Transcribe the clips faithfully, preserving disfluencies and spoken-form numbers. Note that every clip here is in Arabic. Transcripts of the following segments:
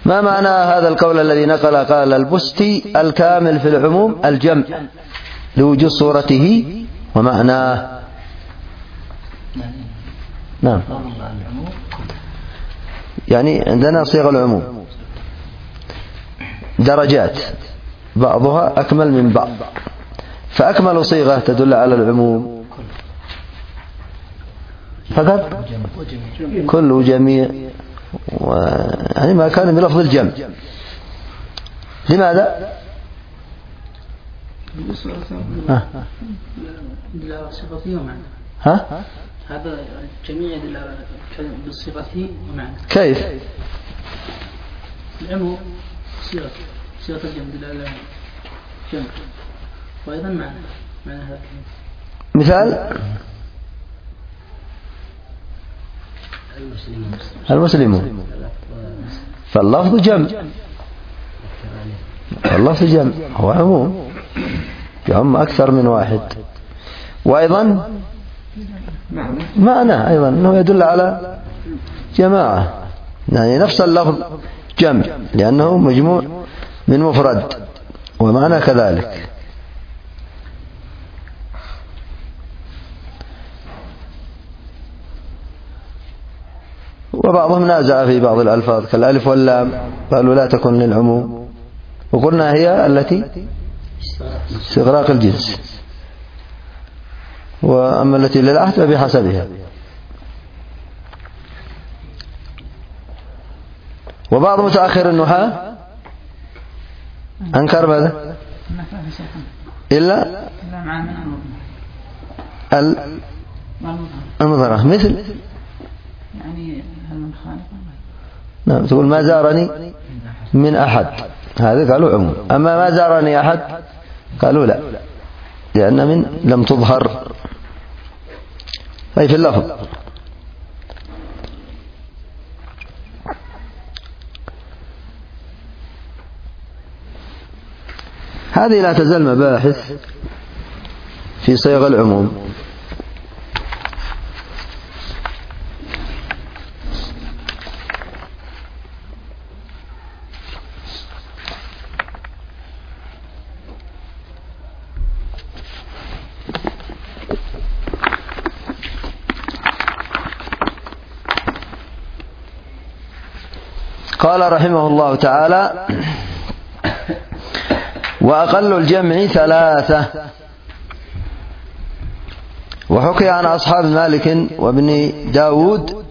ما معنى هذا القول الذي نقل قال البستي الكامل في العموم الجمع لوجود صورته ومعناه. نعم، يعني عندنا صيغ العموم درجات بعضها أكمل من بعض، فأكمل صيغة تدل على العموم فقط كل وجميع، يعني ما كان بلفظ الجمع. لماذا؟ ها ها هذا جميع بصفته ومعنى. كيف؟ العموم صيغة صيغة الجمع دلالة جمع، وأيضا معنى معنى هذا. مثال المسلمون، فاللفظ جمع، فاللفظ جمع هو عموم يعم أكثر من واحد، وأيضا معنى أيضا أنه يدل على جماعة، يعني نفس اللفظ جمع لأنه مجموع من مفرد، ومعنى كذلك. وبعضهم نازع في بعض الألفاظ كالألف واللام، قالوا لا تكن للعموم، وقلنا هي التي استغراق الجنس، وأما التي للعهد فبحسبها. وبعض متأخر النحاة أنكر ماذا؟ إلا المظهرة، مثل يعني نعم تقول ما زارني من أحد، هذا قالوا عموم. أما ما زارني أحد قالوا لا، لأن من لم تظهر أي في اللفظ. هذه لا تزال مباحث في صيغ العموم. قال رحمه الله تعالى: وأقل الجمع ثلاثة. وحكي عن أصحاب مالك وابن داود،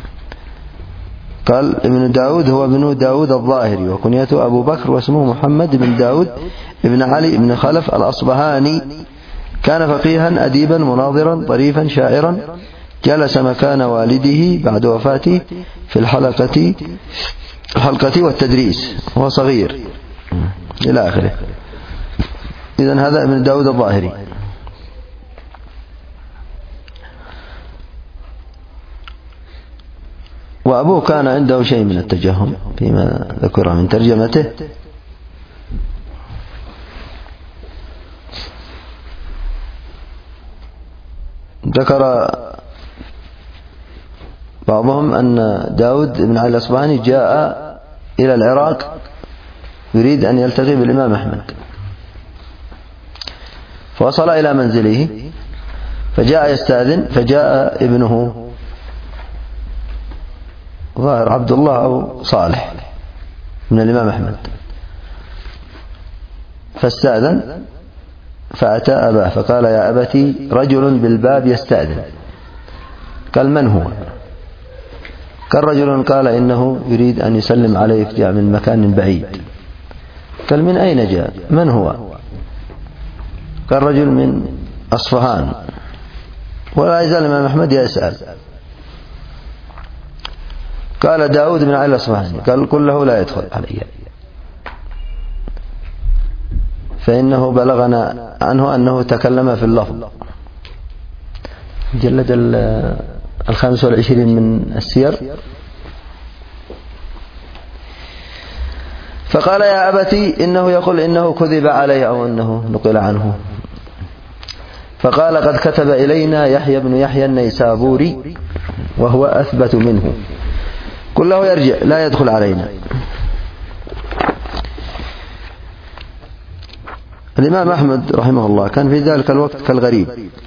قال ابن داود هو ابن داود الظاهري، وكنيته أبو بكر، واسمه محمد بن داود ابن علي بن خلف الأصبهاني، كان فقيها أديبا مناظرا طريفا شاعرا، جلس مكان والده بعد وفاته في الحلقة الحلقة والتدريس وهو صغير إلى آخره. إذن هذا ابن داود الظاهري. وأبوه كان عنده شيء من التجهم فيما ذكر من ترجمته، ذكر بعضهم أن داود بن علي الأصبهاني جاء إلى العراق يريد أن يلتقي بالإمام أحمد، فوصل إلى منزله فجاء يستأذن، فجاء ابنه ظاهر عبد الله أو صالح من الإمام أحمد، فاستأذن فأتى أباه فقال: يا أبتي رجل بالباب يستأذن. قال: من هو؟ قال: رجل قال إنه يريد أن يسلم عليك، جاء من مكان بعيد. قال: من أين جاء؟ من هو؟ قال: رجل من أصفهان. ولا يزال الإمام أحمد يسأل. قال داود بن علي الأصفهاني، قال: قل له لا يدخل علي، فإنه بلغنا عنه أنه تكلم في اللفظ. جلد الخامس والعشرين من السير. فقال: يا أبتي إنه يقول إنه كذب عليه أو أنه نقل عنه. فقال: قد كتب إلينا يحيى بن يحيى النيسابوري وهو أثبت منه، قل له يرجع لا يدخل علينا. الإمام أحمد رحمه الله كان في ذلك الوقت كالغريب،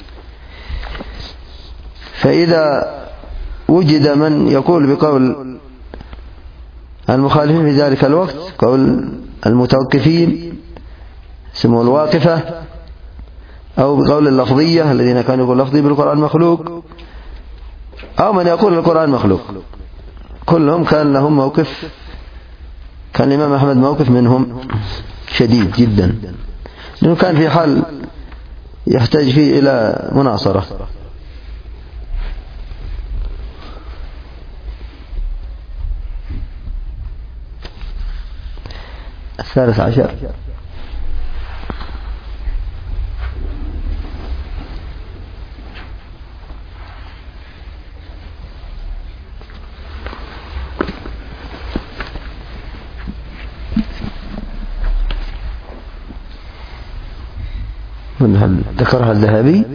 فإذا وجد من يقول بقول المخالفين في ذلك الوقت قول المتوقفين اسمه الواقفة، أو بقول اللفظية الذين كانوا يقول لفظي بالقرآن مخلوق، أو من يقول القرآن مخلوق، كلهم كان لهم موقف، كان الإمام أحمد موقف منهم شديد جدا، لأنه كان في حال يحتاج فيه إلى مناصرة. الثالث عشر ذكرها الذهبي.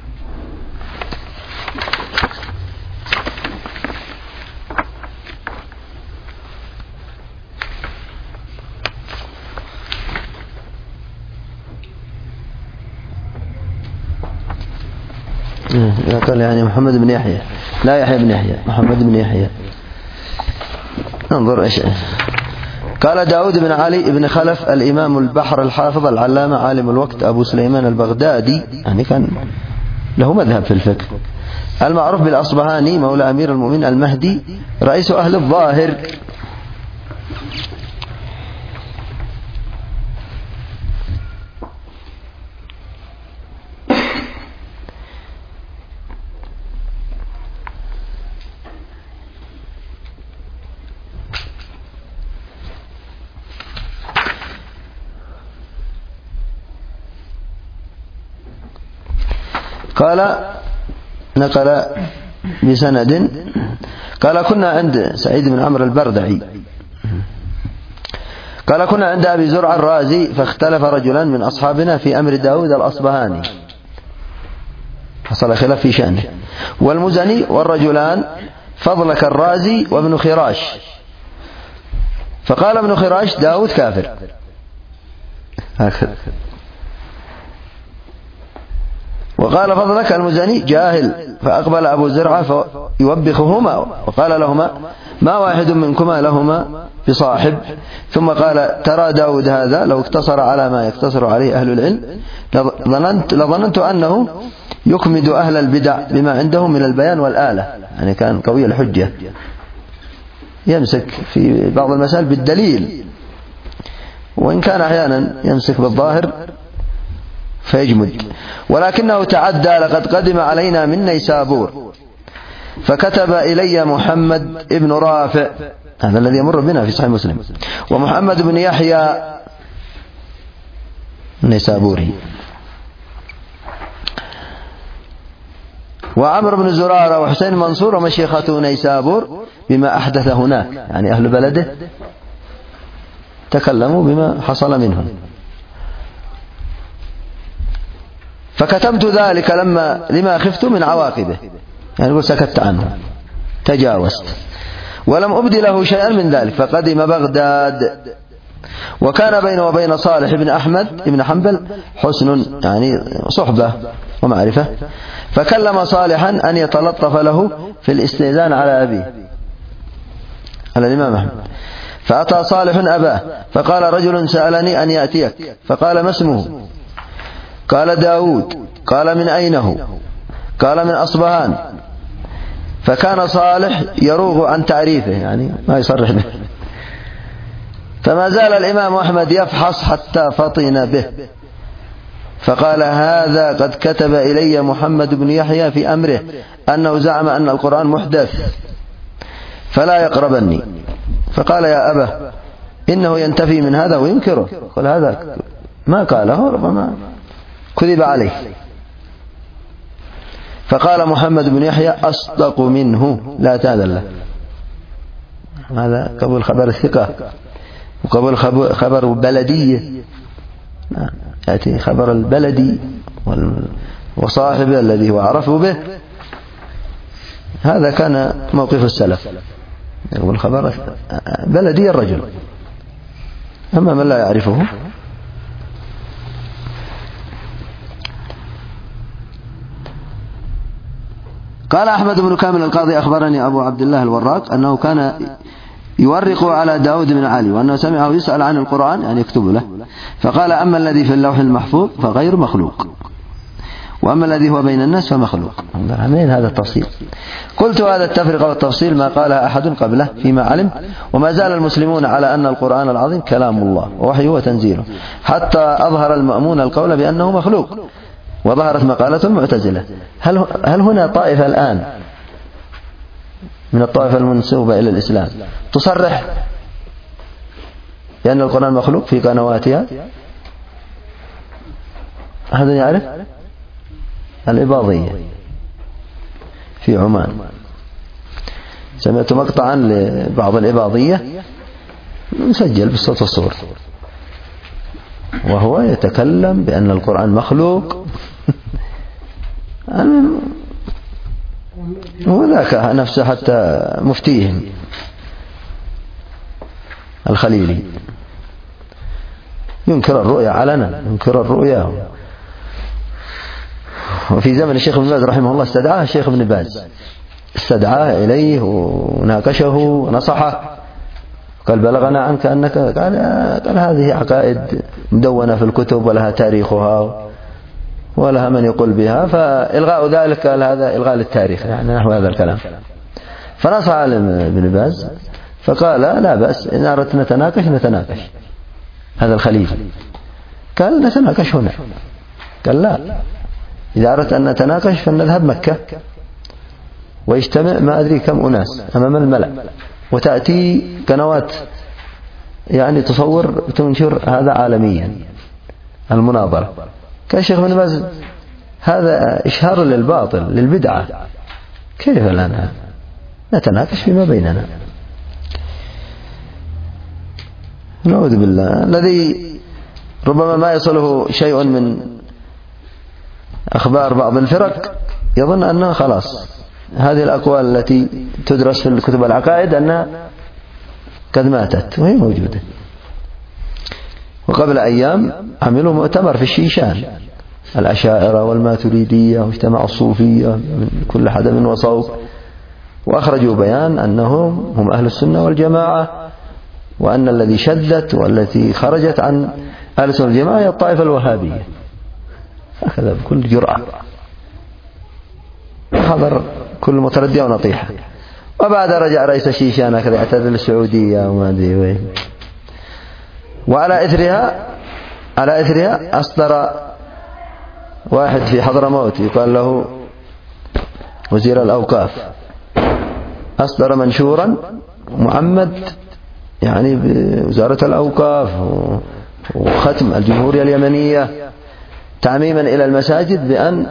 قال يعني محمد بن يحيى، لا يحيى بن يحيى، محمد بن يحيى. انظر ايش قال داود بن علي بن خلف الإمام البحر الحافظ العلامة عالم الوقت أبو سليمان البغدادي، يعني كان له مذهب في الفقه، المعروف بالأصبهاني، مولى أمير المؤمنين المهدي، رئيس أهل الظاهر. قال نقل بسند قال كنا عند سعيد بن عمرو البردعي قال كنا عند أبي زرع الرازي فاختلف رجلان من أصحابنا في أمر داود الأصبهاني، حصل خلاف في شأنه، والمزني والرجلان فضلك الرازي وابن خراش، فقال ابن خراش داود كافر هكذا، وقال فضلك المزني جاهل، فأقبل أبو زرعة فيوبخهما وقال لهما ما واحد منكما لهما بصاحب، ثم قال ترى داود هذا لو اقتصر على ما يقتصر عليه أهل العلم لظننت, لظننت أنه يكمد أهل البدع بما عنده من البيان والآلة، يعني كان قوي الحجة، يمسك في بعض المسائل بالدليل، وإن كان أحيانا يمسك بالظاهر فيجمد، ولكنه تعدى لقد قدم علينا من نيسابور فكتب إلي محمد ابن رافع، هذا الذي يمر بنا في صحيح مسلم، ومحمد بن يحيى النيسابوري، وعمر بن زرارة وحسين منصور ومشيخته نيسابور بما أحدث هناك، يعني أهل بلده تكلموا بما حصل منهم، فكتمت ذلك لما لما خفت من عواقبه، يعني يقول سكت عنه تجاوزت، ولم أبدي له شيئا من ذلك، فقدم بغداد، وكان بينه وبين صالح بن أحمد بن حنبل حسن، يعني صحبة ومعرفة، فكلم صالحا أن يتلطف له في الاستئذان على أبيه على الإمام أحمد، فأتى صالح أباه، فقال رجل سألني أن يأتيك، فقال ما اسمه؟ قال داود، قال من أين هو؟ قال من أصبهان، فكان صالح يروغ عن تعريفه، يعني ما يصرح به، فما زال الإمام أحمد يفحص حتى فطن به، فقال هذا قد كتب إلي محمد بن يحيى في أمره أنه زعم أن القرآن محدث فلا يقربني، فقال يا أبا إنه ينتفي من هذا وينكره، قال هذا ما قاله ربما كذب عليه، فقال محمد بن يحيى أصدق منه لا تأذن له، هذا قبل خبر الثقة وقبل خبر بلدية، يأتي خبر البلدي وصاحب الذي هو عرفه به، هذا كان موقف السلف، يقول خبر بلدي الرجل، أما من لا يعرفه قال أحمد بن كامل القاضي أخبرني أبو عبد الله الوراق أنه كان يورق على داود بن علي وأنه سمعه يسأل عن القرآن يعني يكتب له، فقال أما الذي في اللوح المحفوظ فغير مخلوق، وأما الذي هو بين الناس فمخلوق. منين هذا التفصيل؟ قلت هذا التفرقة والتفصيل ما قالها أحد قبله فيما علم، وما زال المسلمون على أن القرآن العظيم كلام الله ووحيه وتنزيله، حتى أظهر المأمون القول بأنه مخلوق، وظهرت مقالة المعتزلة. هل هل هنا طائفة الآن من الطائفة المنسوبة إلى الإسلام تصرح بأن القرآن مخلوق في قنواتها؟ هذا يعرف؟ الإباضية في عمان، سمعت مقطعا لبعض الإباضية مسجل بالصوت والصور وهو يتكلم بأن القرآن مخلوق وذاك نفسه حتى مفتيهم الخليلي ينكر الرؤيا علنا، ينكر الرؤيا. وفي زمن الشيخ ابن باز رحمه الله استدعاه الشيخ ابن باز، استدعاه إليه وناقشه ونصحه، قال بلغنا عنك أنك قال, قال هذه عقائد مدونة في الكتب ولها تاريخها ولها من يقول بها، فإلغاء ذلك قال هذا إلغاء للتاريخ، يعني نحو هذا الكلام. فنصح ابن باز فقال لا بأس، إن أردت نتناقش نتناقش. هذا الخليل قال نتناقش هنا، قال لا، إذا أردت أن نتناقش فنذهب مكة ويجتمع ما أدري كم أناس أمام الملأ، وتأتي قنوات يعني تصور تنشر هذا عالميا المناظرة. كان الشيخ ابن باز هذا إشهار للباطل للبدعة، كيف لنا نتناقش فيما بيننا؟ نعوذ بالله. الذي ربما ما يصله شيء من أخبار بعض الفرق يظن أنها خلاص هذه الأقوال التي تدرس في الكتب العقائد أنها قد ماتت، وهي موجودة. وقبل أيام عملوا مؤتمر في الشيشان، الأشاعرة والماتريدية واجتماع الصوفية من كل حدب وصوب، وأخرجوا بيان أنهم هم أهل السنة والجماعة، وأن الذي شدت والتي خرجت عن أهل السنة والجماعة هي الطائفة الوهابية، هكذا بكل جرأة. حضر كل متردية ونطيحة. وبعد رجع رئيس الشيشان هكذا اعتذر السعودية وما أدري وين. وعلى إثرها على إثرها أصدر واحد في حضرموت يقال له وزير الأوقاف، أصدر منشورا معمد يعني بوزارة الأوقاف وختم الجمهورية اليمنية تعميما إلى المساجد بأن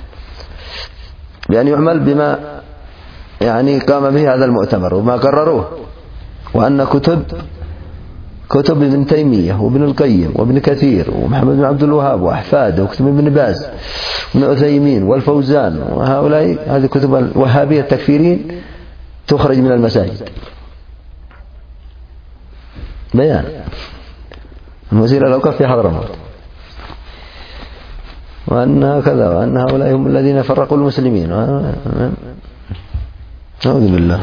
بأن يعمل بما يعني قام به هذا المؤتمر وما قرروه، وأن كتب كتب ابن تيمية وابن القيم وابن كثير ومحمد بن عبد الوهاب وأحفاده وكتب ابن باز وابن عثيمين والفوزان وهؤلاء هذه كتب الوهابية التكفيرين تخرج من المساجد. بيان وزير الأوقاف في حضرموت، وأن كذا وأن هؤلاء هم الذين فرقوا المسلمين. أعوذ بالله.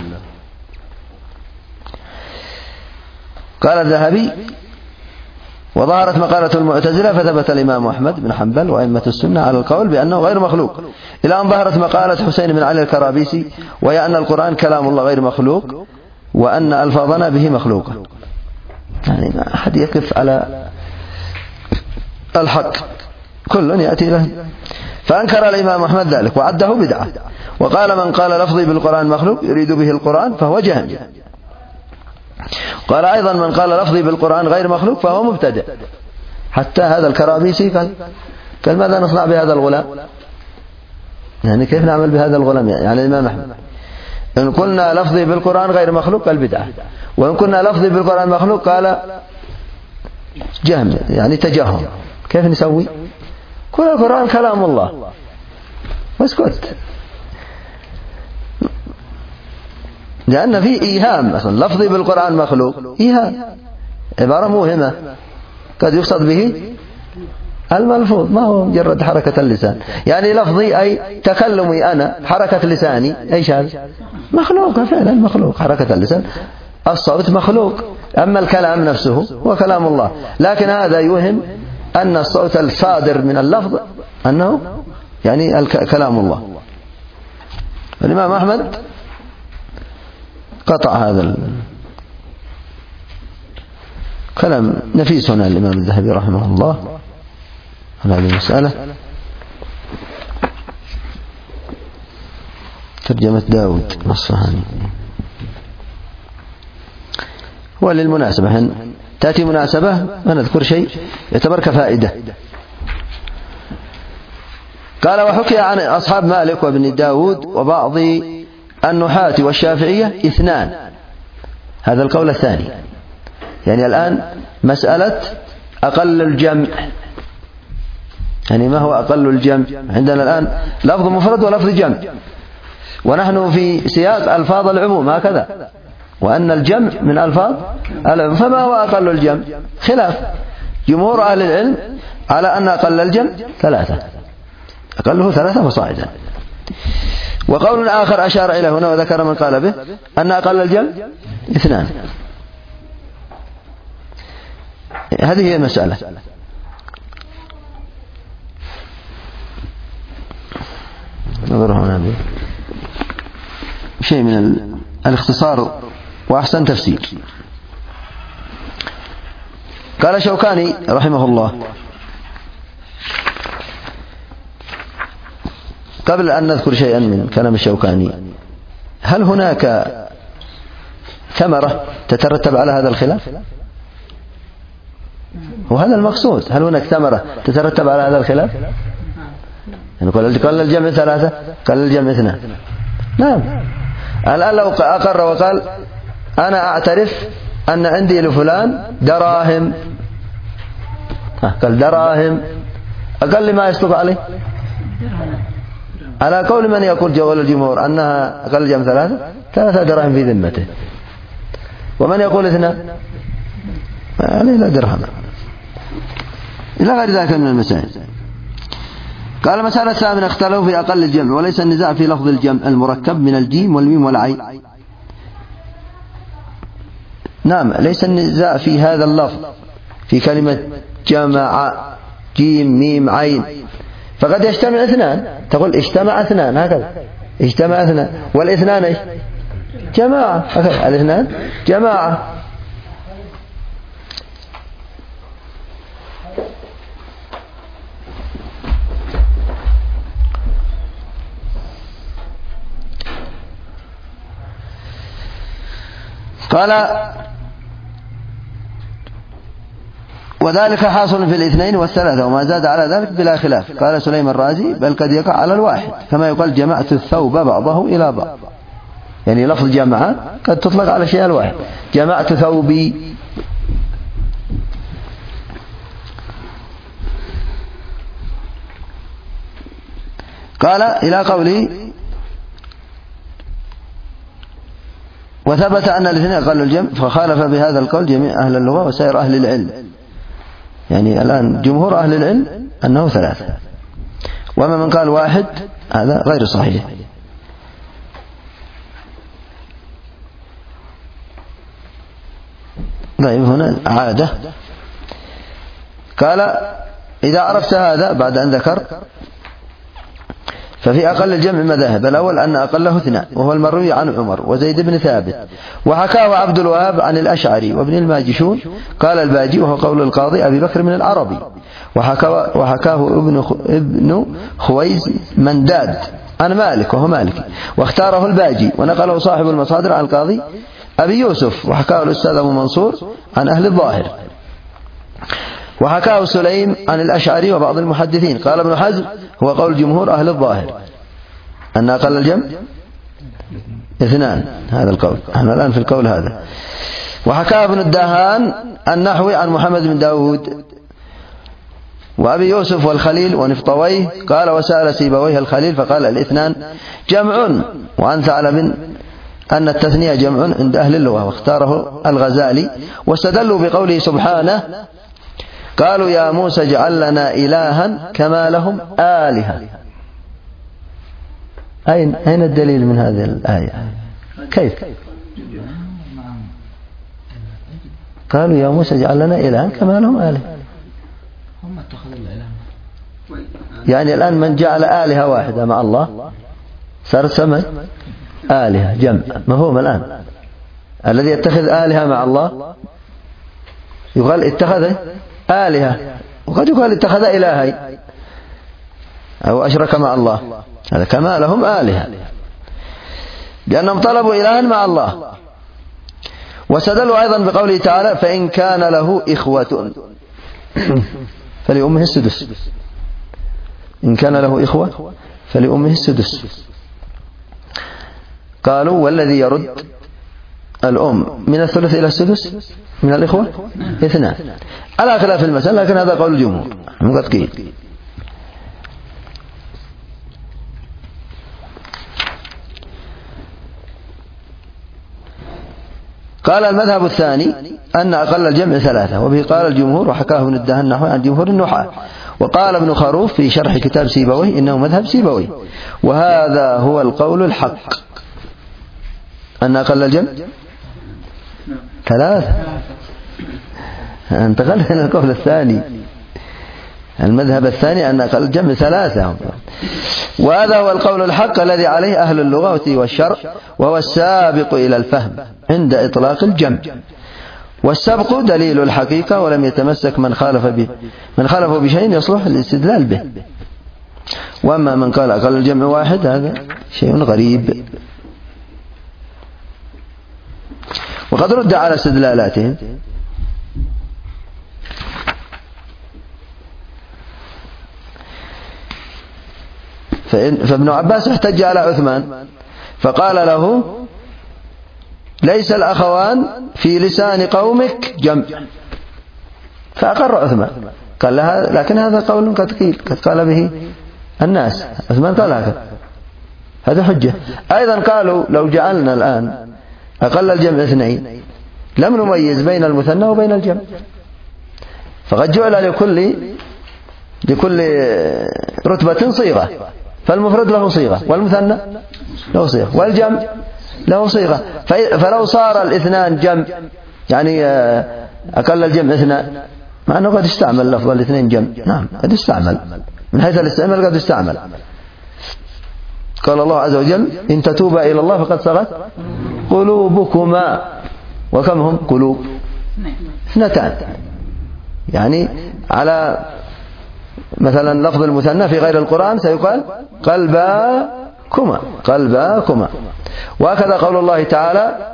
قال الذهبي وظهرت مقالة المعتزلة فثبت الإمام أحمد بن حنبل وأئمة السنة على القول بأنه غير مخلوق، إلى أن ظهرت مقالة حسين بن علي الكرابيسي وهي أن القرآن كلام الله غير مخلوق وأن ألفاظنا به مخلوقة. يعني ما أحد يقف على الحق، كل يأتي له. فأنكر الإمام أحمد ذلك وعده بدعة، وقال من قال لفظي بالقرآن مخلوق يريد به القرآن فهو جهمي. قال أيضا من قال لفظي بالقرآن غير مخلوق فهو مبتدع. حتى هذا الكرابيسي قال قال ماذا نصنع بهذا الغلام؟ يعني كيف نعمل بهذا الغلام؟ يعني الإمام أحمد إن قلنا لفظي بالقرآن غير مخلوق قال بدعة، وإن قلنا لفظي بالقرآن مخلوق قال جهم، يعني تجهم. كيف نسوي؟ كل القرآن كلام الله واسكت، لأن فيه إيهام. مثلا لفظي بالقرآن مخلوق إيهام، عبارة موهمة، قد يقصد به الملفوظ ما هو مجرد حركة اللسان. يعني لفظي أي تكلمي أنا، حركة لساني إيش هذا؟ مخلوق فعلا، مخلوق. حركة اللسان الصوت مخلوق، أما الكلام نفسه هو كلام الله. لكن هذا يوهم أن الصوت الصادر من اللفظ أنه يعني كلام الله. الإمام أحمد قطع هذا كلام نفيس هنا الإمام الذهبي رحمه الله على هذه المسألة. ترجمة داود الأصفهاني. وللمناسبة تأتي مناسبة ما نذكر شيء يعتبر كفائدة. قال: وحكي عن أصحاب مالك وابن داود وبعض النحاة والشافعية اثنان. هذا القول الثاني. يعني الآن مسألة أقل الجمع، يعني ما هو أقل الجمع؟ عندنا الآن لفظ مفرد ولفظ جمع، ونحن في سياق ألفاظ العموم هكذا، وأن الجمع من ألفاظ العموم. فما هو أقل الجمع؟ خلاف. جمهور أهل العلم على أن أقل الجمع ثلاثة، أقله ثلاثة فصاعدا. وقول آخر أشار إلى هنا وذكر من قال به أن أقل الجمع اثنان. هذه هي المسألة. نظر هنا شيء من الاختصار وأحسن تفسير. قال شوكاني رحمه الله: قبل أن نذكر شيئا من كلام الشوكاني، هل هناك ثمرة تترتب على هذا الخلاف؟ وهذا المقصود. هل هناك ثمرة تترتب على هذا الخلاف؟ يعني قال الجمع ثلاثة، قال الجمع اثنان. نعم. الآن لو أقر وقال: أنا أعترف أن عندي لفلان دراهم، قال دراهم، أقل ما يصدق عليه على قول من يقول جوال الجمهور أنها أقل الجمع ثلاثة، ثلاثة دراهم في ذمته. ومن يقول اثنان عليه لا درهم، إلى غير ذلك من المسائل. قال: مسألة الثامنة: اختلفوا في أقل الجمع، وليس النزاع في لفظ الجمع المركب من الجيم والميم والعين. نعم، ليس النزاع في هذا اللفظ، في كلمة جمع جيم ميم عين، فقد يجتمع اثنان، تقول اجتمع اثنان هكذا، اجتمع اثنان، والاثنان ايش؟ جماعة، هكذا الاثنان جماعة. قال: وذلك حاصل في الاثنين والثلاثة وما زاد على ذلك بلا خلاف. قال سليم الرازي: بل قد يقع على الواحد، كما يقال جمعت الثوب بعضه إلى بعض. يعني لفظ جمع قد تطلق على شيء الواحد، جمعت ثوبي. قال إلى قوله: وثبت أن الاثنين أقل الجمع، فخالف بهذا القول جميع أهل اللغة وسائر أهل العلم. يعني الآن جمهور أهل العلم أنه ثلاثة، وما من قال واحد هذا غير صحيح. طيب هنا عادة. قال: إذا عرفت هذا بعد أن ذكر، ففي أقل الجمع مذاهب. الأول أن أقله اثنان، وهو المروي عن عمر وزيد بن ثابت، وحكاه عبد الوهاب عن الأشعري وابن الماجشون. قال الباجي: وهو قول القاضي أبي بكر من العربي، وحكاه, وحكاه ابن, ابن خويز منداد عن مالك وهو مالكي، واختاره الباجي، ونقله صاحب المصادر عن القاضي أبي يوسف، وحكاه الأستاذ أبو منصور عن أهل الظاهر، وحكاه سليم عن الأشعري وبعض المحدثين. قال ابن حزم: هو قول جمهور أهل الظاهر أن أقل الجمع اثنان. هذا القول، نحن الآن في القول هذا. وحكاه ابن الدهان النحوي عن محمد بن داود وأبي يوسف والخليل ونفطويه. قال: وسأل سيبويه الخليل فقال: الاثنان جمع. وعن ثعلب أن التثنية جمع عند أهل اللغة، واختاره الغزالي، واستدلوا بقوله سبحانه: قالوا يا موسى اجعل لنا إلها كما لهم آلهة. أين أين الدليل من هذه الآية؟ كيف؟ قالوا يا موسى اجعل لنا إلها كما لهم آلهة. هم اتخذوا الإله. يعني الآن من جعل آلهة واحدة مع الله صار سمى آلهة جمع. مفهوم الآن؟ الذي يتخذ آلهة مع الله يقال اتخذ آلهة، وقد يقال اتخذ إلهي أو أشرك مع الله. هذا كما لهم آلهة لأنهم طلبوا إلها مع الله. واستدلوا أيضا بقوله تعالى فإن كان له إخوة فلأمه السدس. إن كان له إخوة فلأمه السدس. قالوا والذي يرد الأم من الثلث إلى السدس من الإخوة اثنان، على خلاف المسألة، لكن هذا قول الجمهور قد قيل. قال المذهب الثاني أن أقل الجمع ثلاثة، وبه قال الجمهور، وحكاه ابن الدهن النحوي عن جمهور النحاة. وقال ابن خروف في شرح كتاب سيبويه إنه مذهب سيبويه، وهذا هو القول الحق أن أقل الجمع ثلاثة. انتقلنا إلى القول الثاني، المذهب الثاني أن أقل الجمع ثلاثة، وهذا هو القول الحق الذي عليه أهل اللغة والشرع، وهو السابق إلى الفهم عند إطلاق الجمع. والسبق دليل الحقيقة، ولم يتمسك من خالف به من خالفه بشيء يصلح الاستدلال به. وأما من قال أقل الجمع واحد هذا شيء غريب. وقد رد على استدلالاتهم فابن عباس احتج على عثمان فقال له ليس الأخوان في لسان قومك جمع، فأقر عثمان قال لها لكن هذا قول قد قيل قد قال به الناس. عثمان قال هكذا، هذا حجة. أيضا قالوا لو جعلنا الآن أقل الجمع اثنين لم نميز بين المثنى وبين الجمع، فقد جعل لكل لكل رتبة صيغة، فالمفرد له صيغة والمثنى له صيغة والجمع له صيغة. فلو صار الاثنان جمع يعني أقل الجمع اثنان، مع أنه قد استعمل لفظ الاثنين جمع، نعم قد استعمل من حيث الاستعمال قد استعمل. قال الله عز وجل إن تتوبا إلى الله فقد صغت قلوبكما، وكم هم قلوب اثنتان، يعني على مثلا لفظ المثنى في غير القرآن سيقال قلباكما قلباكما. وهكذا قول الله تعالى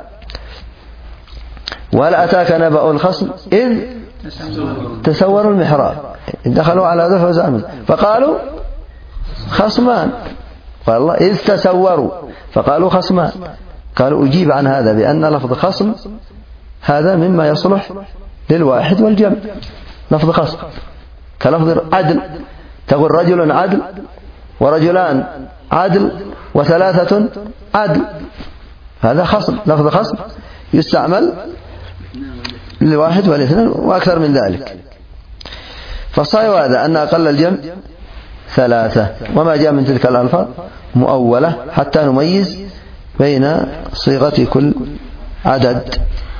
وهل أتاك نبأ الخصم إذ تسوروا المحراب دخلوا على ذو حزام فقالوا خصمان، قال الله إذ تسوروا فقالوا خصمان. قالوا أجيب عن هذا بأن لفظ خصم هذا مما يصلح للواحد والجمع، لفظ خصم كلفظ عدل، تقول رجل عدل ورجلان عدل وثلاثة عدل، هذا خصم، لفظ خصم يستعمل للواحد والاثنين وأكثر من ذلك. فالصحيح هذا أن أقل الجمع ثلاثة، وما جاء من تلك الألفاظ مؤولة حتى نميز بين صيغة كل عدد.